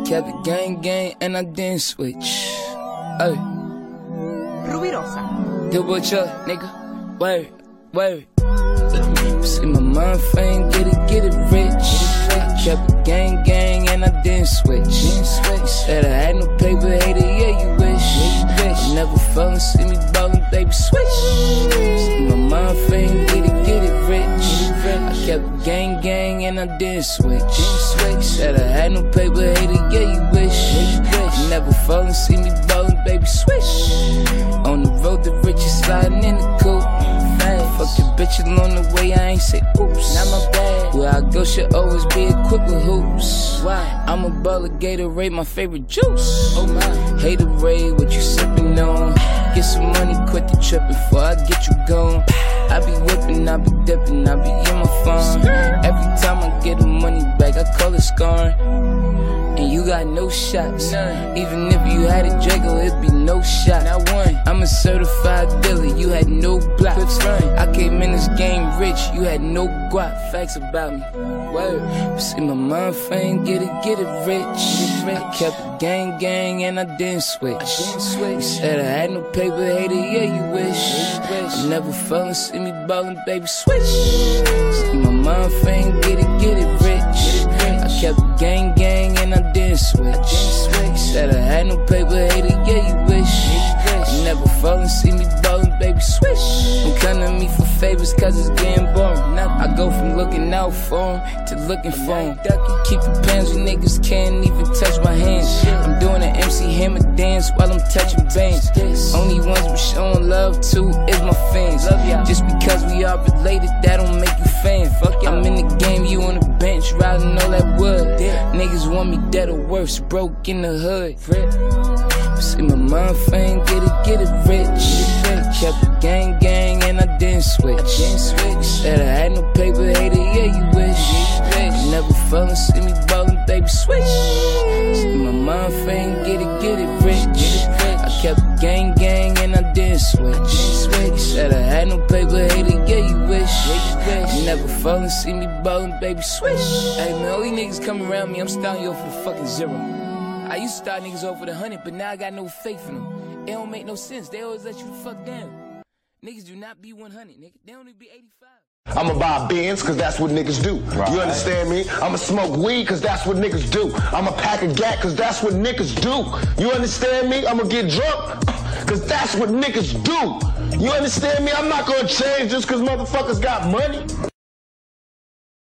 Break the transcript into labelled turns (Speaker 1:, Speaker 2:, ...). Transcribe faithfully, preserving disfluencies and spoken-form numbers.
Speaker 1: kept it gang gang and I didn't switch. Hey.
Speaker 2: Rubirosa.
Speaker 1: Do what you, nigga. Word, word. See my mind fame, get it, get it rich. I kept it gang gang and I didn't switch. Said I had no paper, hater, yeah you wish. Never fell and see me ballin', baby, switch. See my mind fame, get it, get it rich. I kept it gang gang and I didn't switch. Said I had no paper, hater, yeah you wish. Never fell and see me ballin', baby, switch. On the road, the riches sliding in the coupe. Fuck the bitch along the way, I ain't say oops. Not my bad. Where I go should always be equipped with hoops. Why? I'm a baller, Gatorade, my favorite juice. Oh my. Haterade, what you sippin' on? Get some money, quit the trippin' before I get you gone. I be whippin', I be dippin', I be in my phone. Every time I get the money back, I call it scarring. And you got no shots. None. Even if you had a Draco, it'd be no shot. Not one. I'm a certified dealer, you had no blocks. I came in this game rich, you had no guap. Facts about me. Word. See my mind fame, get it, get it rich. I kept it gang gang and I didn't switch. You said I had no paper, hater, yeah you wish. Never fell and see me ballin', baby, switch. See my mind fame, get it, get it rich. I kept it gang gang and I didn't switch. Said I had no paper, hater, yeah you wish. Never fall and see me ballin', baby, switch. Don't come to me for favors cause it's getting boring. I go from looking out for him to looking for him. Keep the pens when niggas can't even touch my hands. I'm doing an M C Hammer dance while I'm touching bands. Only ones we showing love to is my fans. Just because we are related, that don't make you fan. I'm in the game, you on the bench, riding all that wood. Niggas want me dead or worse, broke in the hood. See my mind fame, get it, get it rich. Kept it gang gang and I didn't switch. Said I had no paper, hater, yeah you wish. Never fell and see me ballin', baby, switch. See my mind fame, get it, get it rich. I kept it gang gang and I didn't switch. Said I had no paper, hater, yeah you wish. Never fell and see me ballin', baby, switch. Hey man, all these niggas come around me, I'm starting you off with a fucking zero. I used to start niggas off with a hundred, but now I got no faith in them. It don't make no sense. They always let you the fuck down. Niggas do not be one hundred, nigga. They only be eighty-five.
Speaker 3: I'ma buy Benz, cause that's what niggas do. Right. You understand me? I'ma smoke weed, cause that's what niggas do. I'ma pack a gat, cause that's what niggas do. You understand me? I'ma get drunk, cause that's what niggas do. You understand me? I'm not gonna change just cause motherfuckers got money.